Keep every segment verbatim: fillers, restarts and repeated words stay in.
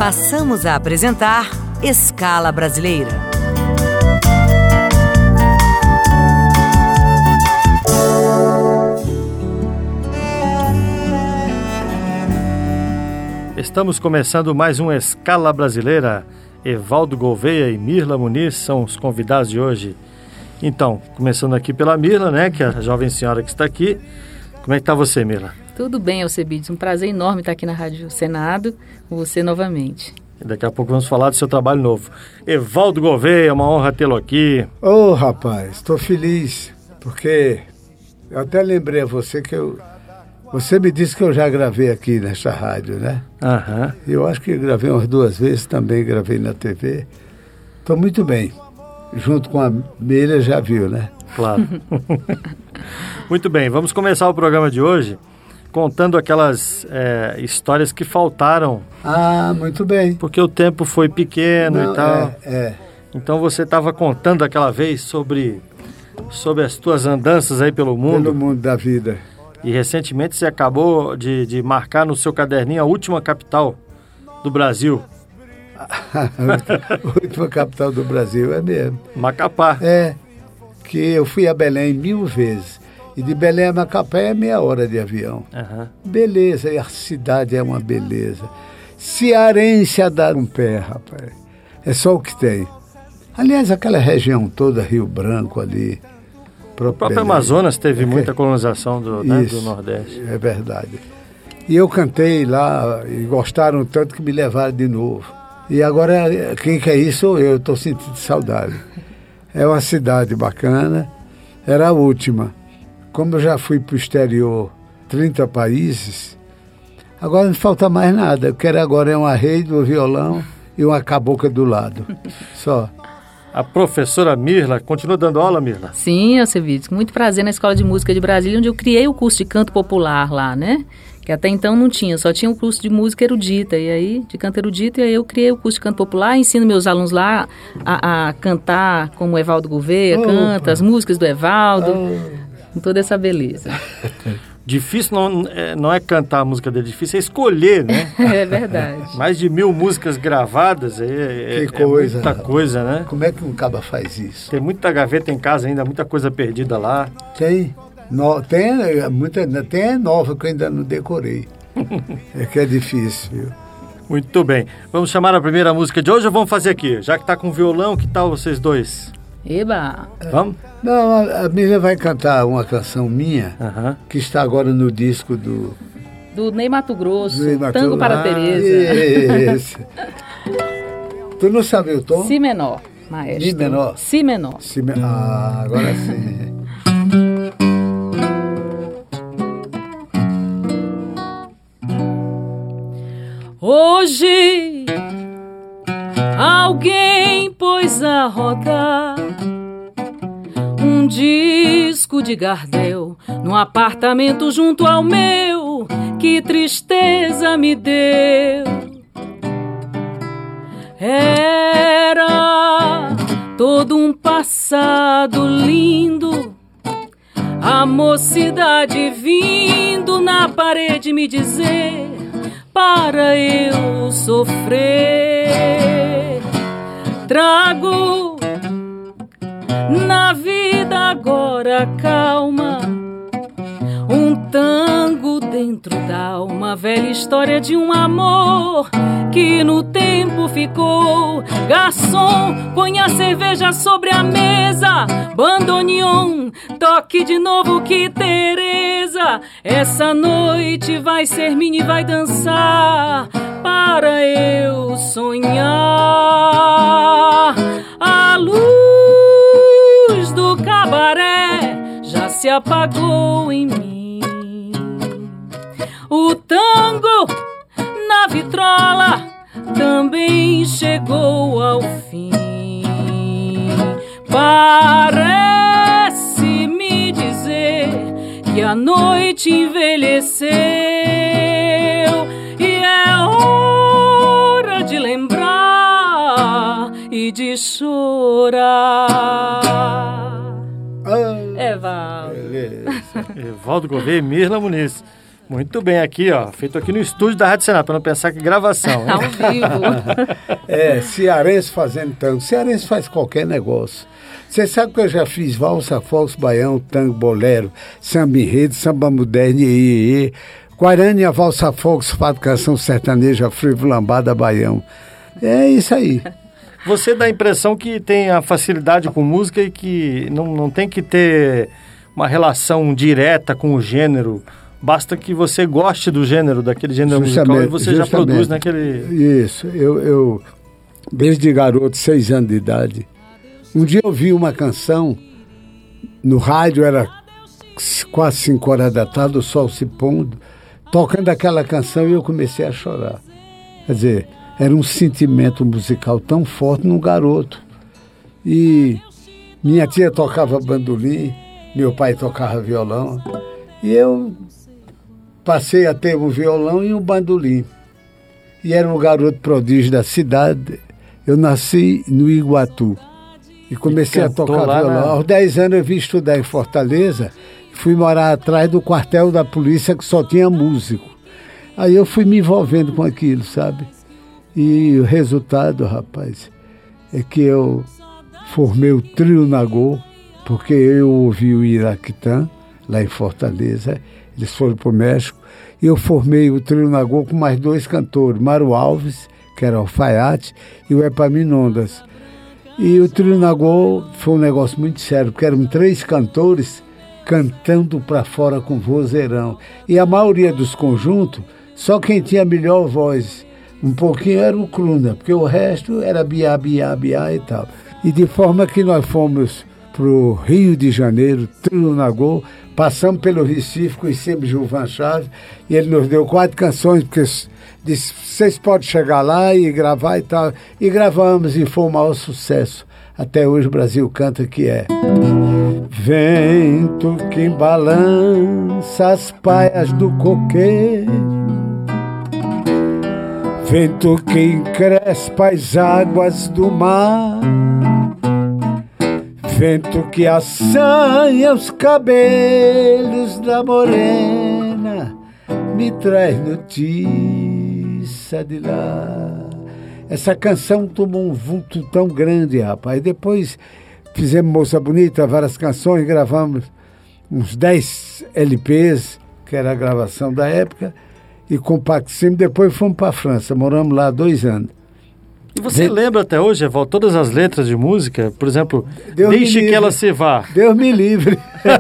Passamos a apresentar Escala Brasileira. Estamos começando mais um Escala Brasileira. Evaldo Gouveia e Mirla Muniz são os convidados de hoje. Então, começando aqui pela Mirla, né, que é a jovem senhora que está aqui. Como é que está você, Mirla? Tudo bem, Alcebiades. Um prazer enorme estar aqui na Rádio Senado com você novamente. E daqui a pouco vamos falar do seu trabalho novo. Evaldo Gouveia, é uma honra tê-lo aqui. Ô, oh, rapaz, estou feliz, porque eu até lembrei a você que eu... Você me disse que eu já gravei aqui nessa rádio, né? Aham. Eu acho que gravei umas duas vezes, também gravei na T V. Estou muito bem. Junto com a Miriam, já viu, né? Claro. Muito bem, vamos começar o programa de hoje contando aquelas é, histórias que faltaram. Ah, muito bem. Porque o tempo foi pequeno. Não, e tal. É, é. Então você estava contando aquela vez sobre, sobre as tuas andanças aí pelo mundo. Pelo mundo da vida. E recentemente você acabou de, de marcar no seu caderninho a última capital do Brasil. A última capital do Brasil, é mesmo. Macapá. É, que eu fui a Belém mil vezes. E de Belém a Macapá é meia hora de avião. Uhum. Beleza, e a cidade é uma beleza. Cearense a dar um pé, rapaz. É só o que tem. Aliás, aquela região toda, Rio Branco ali. O próprio Amazonas teve é muita colonização do, né, do Nordeste. É verdade. E eu cantei lá e gostaram tanto que me levaram de novo. E agora, quem quer isso sou eu, estou sentindo saudade. É uma cidade bacana, era a última. Como eu já fui para o exterior, trinta países, agora não falta mais nada. Eu quero agora é uma rede, um violão e uma cabocla do lado. Só. A professora Mirla, continua dando aula, Mirla? Sim, Alcebiades, com muito prazer na Escola de Música de Brasília, onde eu criei o curso de canto popular lá, né? Que até então não tinha, só tinha o curso de música erudita, e aí, de canto erudito, e aí eu criei o curso de canto popular, ensino meus alunos lá a, a cantar como o Evaldo Gouveia, Opa. canta as músicas do Evaldo, oh. com toda essa beleza. Difícil não é, não é cantar a música dele, difícil é escolher, né? É verdade. Mais de mil músicas gravadas, é, é, que coisa, é muita coisa, né? Como é que um caba faz isso? Tem muita gaveta em casa ainda, muita coisa perdida lá. Tem, no, tem, muita, tem nova que eu ainda não decorei. É que é difícil, viu? Muito bem. Vamos chamar a primeira música de hoje ou vamos fazer aqui? Já que tá com violão, que tal vocês dois? Eba! Vamos? Não, a, a Miriam vai cantar uma canção minha, uhum. que está agora no disco do... Do Ney Mato Grosso, Ney Mato... Tango para ah, Tereza. Isso. Tu não sabe o tom? Si menor, maestro. Mi menor? Si menor. Si me... Ah, agora sim. Hoje alguém pôs a rodar um disco de Gardel num apartamento junto ao meu. Que tristeza me deu. Era todo um passado lindo, a mocidade vindo na parede me dizer para eu sofrer. Trago na vida agora calma, um tango dentro da alma, velha história de um amor que no tempo ficou. Garçom, põe a cerveja sobre a mesa, bandoneon, toque de novo que Tereza. Essa noite vai ser minha e vai dançar para eu sonhar. A luz do cabaré já se apagou em mim. O tango na vitrola também chegou ao fim. Parece me dizer que a noite envelheceu e é hora de lembrar e de chorar. Ah, Evaldo. Evaldo Gouveia e Mirla Muniz. Muito bem, aqui, ó, feito aqui no estúdio da Rádio Senado, para não pensar que gravação. Né? Ao vivo. É, cearense fazendo tango. Cearense faz qualquer negócio. Você sabe que eu já fiz valsa, fox, baião, tango, bolero, samba enredo, samba moderno, iê, Guarânia, valsa, fox, fado, canção sertaneja, frevo, lambada, baião. É isso aí. Você dá a impressão que tem a facilidade com música e que não, não tem que ter uma relação direta com o gênero. Basta que você goste do gênero, daquele gênero justamente, musical, e você justamente. já produz naquele... Isso. Eu, eu, desde garoto, seis anos de idade, um dia eu vi uma canção no rádio, era quase cinco horas da tarde, o sol se pondo, tocando aquela canção, e eu comecei a chorar. Quer dizer, era um sentimento musical tão forte num garoto. E minha tia tocava bandolim, meu pai tocava violão, e eu passei a ter um violão e um bandolim. E era um garoto prodígio da cidade. Eu nasci no Iguatu e comecei a tocar violão. Na... Aos dez anos eu vim estudar em Fortaleza, fui morar atrás do quartel da polícia que só tinha músico. Aí eu fui me envolvendo com aquilo, sabe? E o resultado, rapaz, é que eu formei o Trio Nagô, porque eu ouvi o Iraquitã, lá em Fortaleza, eles foram para o México, e eu formei o Trio Nagô com mais dois cantores, Mário Alves, que era alfaiate, e o Epaminondas. E o Trio Nagô foi um negócio muito sério, porque eram três cantores cantando para fora com vozeirão. E a maioria dos conjuntos, só quem tinha a melhor voz, um pouquinho era o Cruna, porque o resto era biá, biá, biá e tal. E de forma que nós fomos para o Rio de Janeiro, Trio Nagô, passamos pelo Recife, conhecemos Gilvan Chaves, e ele nos deu quatro canções, porque disse, vocês podem chegar lá e gravar e tal. E gravamos, e foi um maior sucesso. Até hoje o Brasil canta, que é: vento que balança as paias do coqueiro, vento que encrespa as águas do mar, vento que assanha os cabelos da morena, me traz notícia de lá. Essa canção tomou um vulto tão grande, rapaz. Depois fizemos Moça Bonita, várias canções, gravamos uns dez L Ps, que era a gravação da época, e compactamos. Depois fomos para a França, moramos lá dois anos. E você de... lembra até hoje, Evaldo, todas as letras de música? Por exemplo, Deus Deixe que ela se vá. Deus me livre.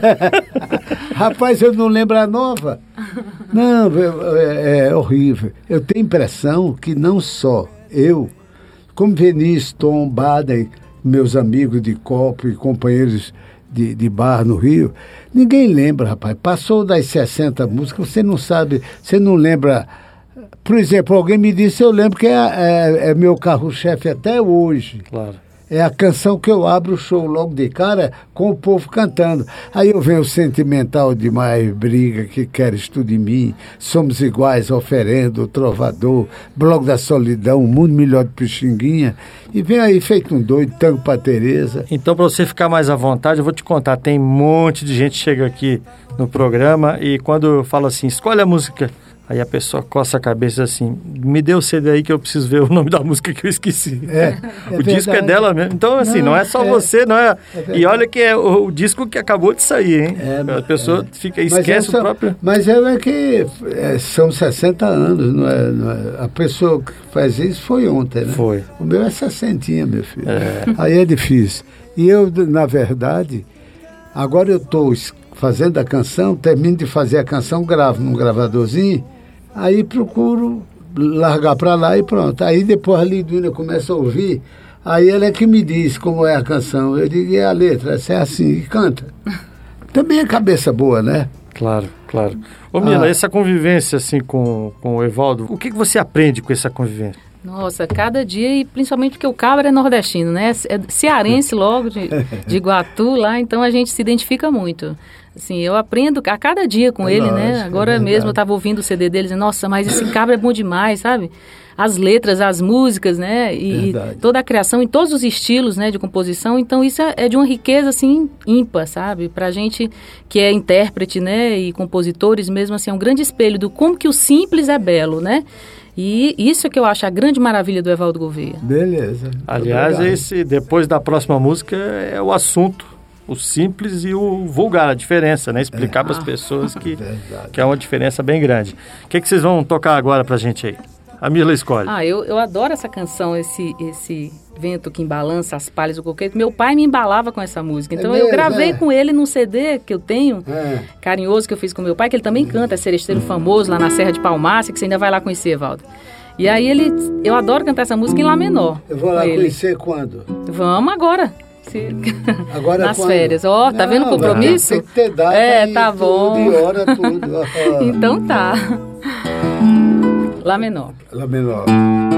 Rapaz, eu não lembro a nova. Não, é, é horrível. Eu tenho a impressão que não só eu, como Vinícius, Tom, Baden, meus amigos de copo e companheiros de, de bar no Rio, ninguém lembra, rapaz. Passou das sessenta músicas, você não sabe, você não lembra. Por exemplo, alguém me disse, eu lembro que é, é, é meu carro-chefe até hoje. Claro. É a canção que eu abro o show logo de cara com o povo cantando. Aí eu venho sentimental demais, briga, que queres tudo em mim, somos iguais, oferendo, trovador, Bloco da Solidão, um mundo melhor de Pixinguinha. E vem aí feito um doido, tango pra Tereza. Então, para você ficar mais à vontade, eu vou te contar, tem um monte de gente que chega aqui no programa e quando eu falo assim, escolhe a música, aí a pessoa coça a cabeça assim, me dê o C D aí que eu preciso ver o nome da música que eu esqueci. É, é o disco é dela mesmo. Então, assim, não, não é só é, você, não é... é e olha que é o, o disco que acabou de sair, hein? É, a pessoa é. fica, esquece essa, o próprio... Mas é, é que é, são sessenta anos, não é, não é? A pessoa que faz isso foi ontem, né? Foi. O meu é sessentinha, meu filho. É. Aí é difícil. E eu, na verdade, agora eu estou fazendo a canção, termino de fazer a canção, gravo num gravadorzinho, aí procuro largar para lá e pronto. Aí depois a Liduína começa a ouvir, aí ela é que me diz como é a canção. Eu digo, e a letra? Essa é assim, e canta. Também é cabeça boa, né? Claro, claro. Ô Mila, ah. essa convivência assim com, com o Evaldo, o que, que você aprende com essa convivência? Nossa, cada dia, e principalmente porque o cabra é nordestino, né? É cearense logo, de, de Iguatu lá, então a gente se identifica muito. Assim, eu aprendo a cada dia com É ele, lógico, né? é Agora verdade. mesmo eu estava ouvindo o C D dele, dizendo, nossa, mas esse cabra é bom demais, sabe? As letras, as músicas, né? E Verdade. toda a criação em todos os estilos, né, de composição. Então isso é, é de uma riqueza, assim, ímpar, sabe? Pra gente que é intérprete, né, e compositores mesmo, assim, é um grande espelho do como que o simples é belo, né? E isso é que eu acho a grande maravilha do Evaldo Gouveia. Beleza. Aliás, Obrigado. esse, depois da próxima música é o assunto, o simples e o vulgar, a diferença, né? Explicar para as pessoas que, Verdade. que é uma diferença bem grande. O que, que vocês vão tocar agora pra gente aí? A Mirla escolhe. Ah, eu, eu adoro essa canção, esse, esse vento que embalança as palhas do coqueiro. Meu pai me embalava com essa música. Então É eu mesmo, gravei é? com ele num C D que eu tenho, É. carinhoso, que eu fiz com meu pai, que ele também canta, é seresteiro famoso lá na Serra de Palmácia, que você ainda vai lá conhecer, Evaldo. E aí ele, eu adoro cantar essa música em Lá menor. Eu vou com lá ele. conhecer quando? Vamos agora. Se- Agora Nas quando? férias. Ó, tá Não, vendo o compromisso? Tem que ter data É, e tá tudo, bom. e hora, tudo. Ah, Então tá. Lá menor. Lá menor.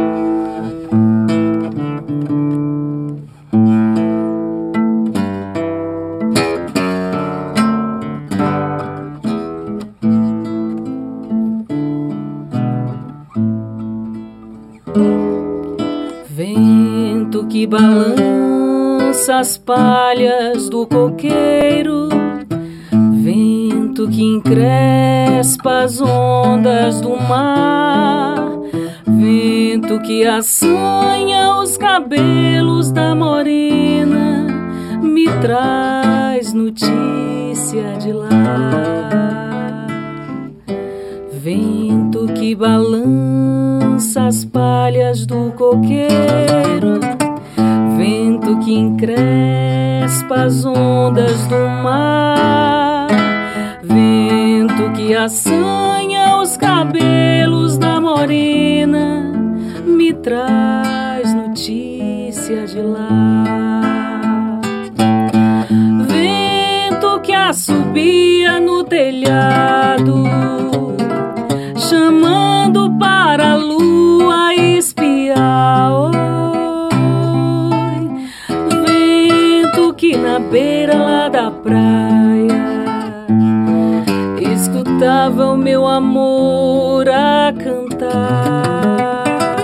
Vento que balança as palhas do coqueiro, vento que encrespa as ondas do mar, vento que assanha os cabelos da morena, me traz notícia de lá. Vento que balança as palhas do coqueiro, vento que encrespa as ondas do mar, vento que assanha os cabelos da morena, me traz notícia de lá. Vento que assobia no telhado, chamando para a lua espiar. Oi, vento que na beira lá da praia escutava o meu amor a cantar.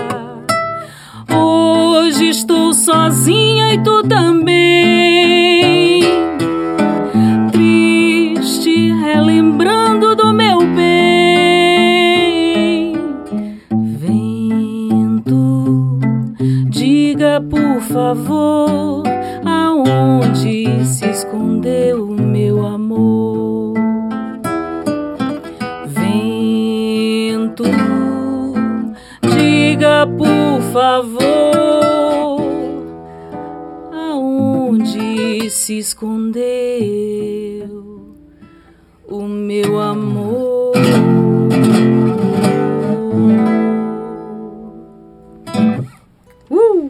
Hoje estou sozinha e tu também, triste relembrando do meu bem. Vento, diga por favor aonde se escondeu o meu amor. Vento, diga por favor aonde se escondeu o meu amor. Uh!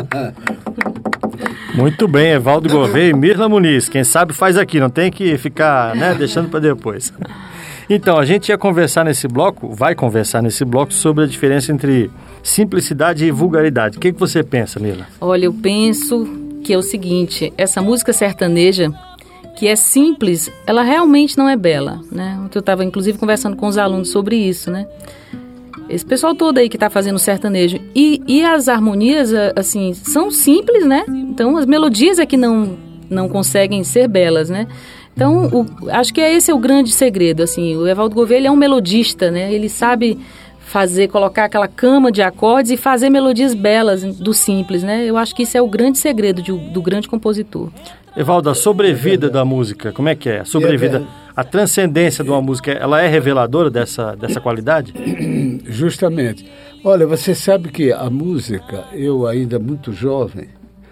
Muito bem, Evaldo Gouveia e Mirla Muniz. Quem sabe faz aqui, não tem que ficar, né, deixando para depois. Então, a gente ia conversar nesse bloco, vai conversar nesse bloco sobre a diferença entre simplicidade e vulgaridade. O que, que você pensa, Mirla? Olha, eu penso que é o seguinte, essa música sertaneja, que é simples, ela realmente não é bela, né? Eu estava, inclusive, conversando com os alunos sobre isso, né? Esse pessoal todo aí que está fazendo sertanejo. E, e as harmonias, assim, são simples, né? Então, as melodias é que não, não conseguem ser belas, né? Então, o, acho que esse é o grande segredo, assim. O Evaldo Gouveia, ele é um melodista, né? Ele sabe fazer, colocar aquela cama de acordes e fazer melodias belas do simples, né? Eu acho que isso é o grande segredo de, do grande compositor. Evaldo, a sobrevida da música, como é que é? A sobrevida, a transcendência de uma música, ela é reveladora dessa, dessa qualidade? Justamente. Olha, você sabe que a música, eu ainda muito jovem,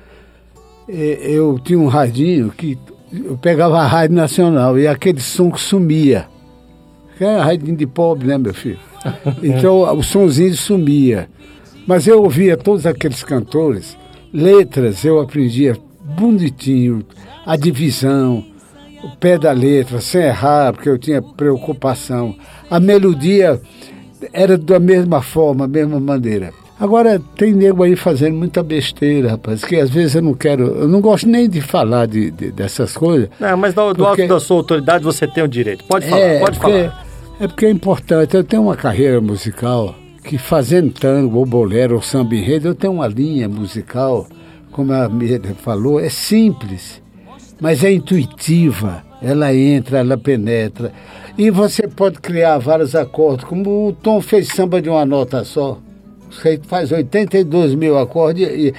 eu tinha um radinho que eu pegava a rádio nacional e aquele som que sumia. Que é radinho de pobre, né, meu filho? Então o sonzinho sumia. Mas eu ouvia todos aqueles cantores, letras eu aprendia bonitinho, a divisão, o pé da letra, sem errar, porque eu tinha preocupação. A melodia era da mesma forma, a mesma maneira. Agora, tem nego aí fazendo muita besteira, rapaz, que às vezes eu não quero, eu não gosto nem de falar de, de, dessas coisas. Não, mas do, do porque, alto da sua autoridade você tem o direito. Pode falar, é, pode porque, falar. É porque é importante. Eu tenho uma carreira musical que, fazendo tango, ou bolero, ou samba enredo, eu tenho uma linha musical, como a Miriam falou, é simples, mas é intuitiva. Ela entra, ela penetra. E você pode criar vários acordes, como o Tom fez samba de uma nota só. Você faz oitenta e dois mil acordes e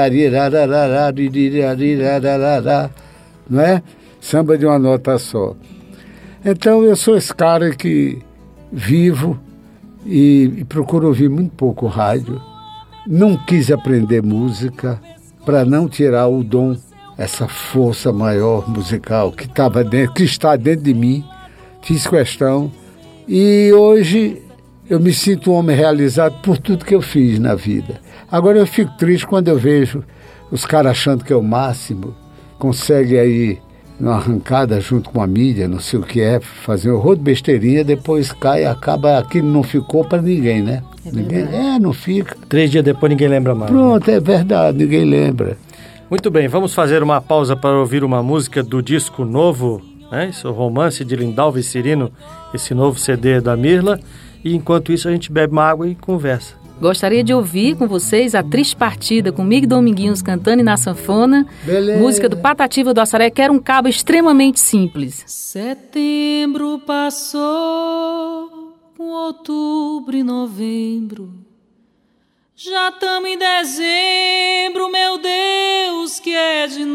não é? Samba de uma nota só. Então eu sou esse cara que vivo e, e procuro ouvir muito pouco rádio. Não quis aprender música para não tirar o dom, essa força maior musical que estava dentro, que está dentro de mim. Fiz questão e hoje eu me sinto um homem realizado por tudo que eu fiz na vida. Agora eu fico triste quando eu vejo os caras achando que é o máximo, conseguem aí, numa arrancada junto com a mídia, não sei o que é, fazer um horror de besteirinha, depois cai, acaba, aquilo não ficou para ninguém, né? É, ninguém, é, não fica. Três dias depois ninguém lembra mais. Pronto, né? É verdade, ninguém lembra. Muito bem, vamos fazer uma pausa para ouvir uma música do disco novo, né? Isso, o Romance de Lindalva e Cirino, esse novo C D da Mirla. E enquanto isso a gente bebe uma água e conversa. Gostaria de ouvir com vocês a Triste Partida, com Mig Dominguinhos cantando e na sanfona. Beleza. Música do Patativa do Assaré, que era um cabo extremamente simples. Setembro passou, com outubro e novembro. Já estamos em dezembro, meu Deus, que é de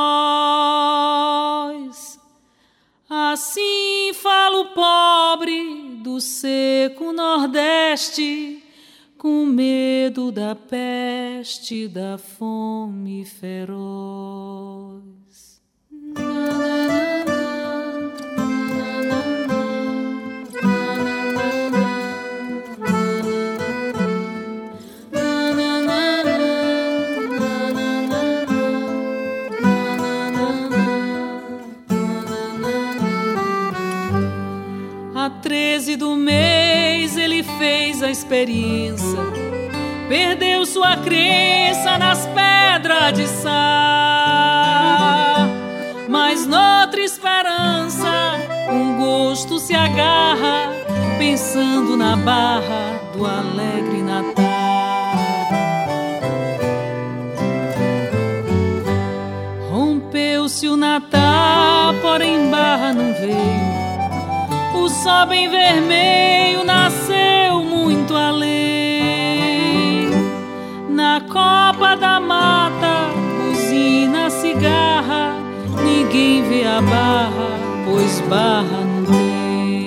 nós. Assim fala o pobre do seco Nordeste, com medo da peste, da fome feroz. A treze do mês ele fez a experiência, perdeu sua crença nas pedras de sal, mas noutra esperança um gosto se agarra, pensando na barra do alegre Natal. Rompeu-se o Natal, porém barra não veio. O sol bem vermelho nasceu muito além. Na copa da mata, buzina, cigarra, ninguém vê a barra, pois barra não tem.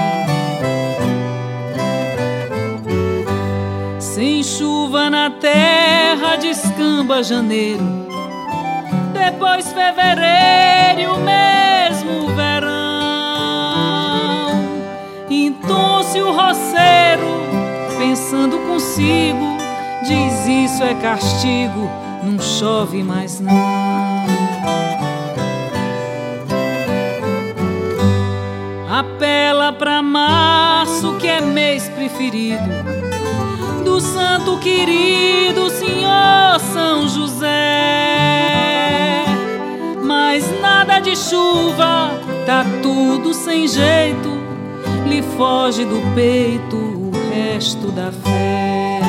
Sem chuva na terra, descamba janeiro, depois fevereiro e o mesmo verão. Então-se o roceiro, pensando consigo, diz: isso é castigo, não chove mais não. Apela pra março, que é mês preferido do santo querido Senhor São José. Mas nada de chuva, tá tudo sem jeito, lhe foge do peito o resto da fé.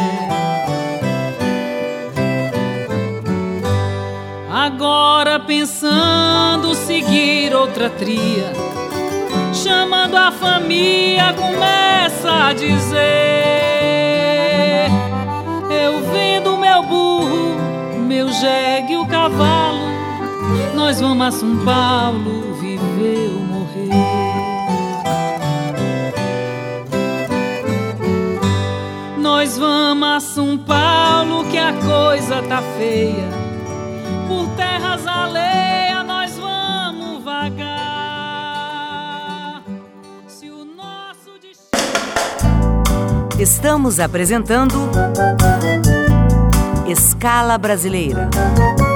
Agora pensando seguir outra tria, chamando a família, começa a dizer: eu vendo meu burro, meu jegue e o cavalo, nós vamos a São Paulo viver ou morrer. Nós vamos a São Paulo, que a coisa tá feia. Por terras alheias nós vamos vagar. Se o nosso destino... Estamos apresentando Escala Brasileira.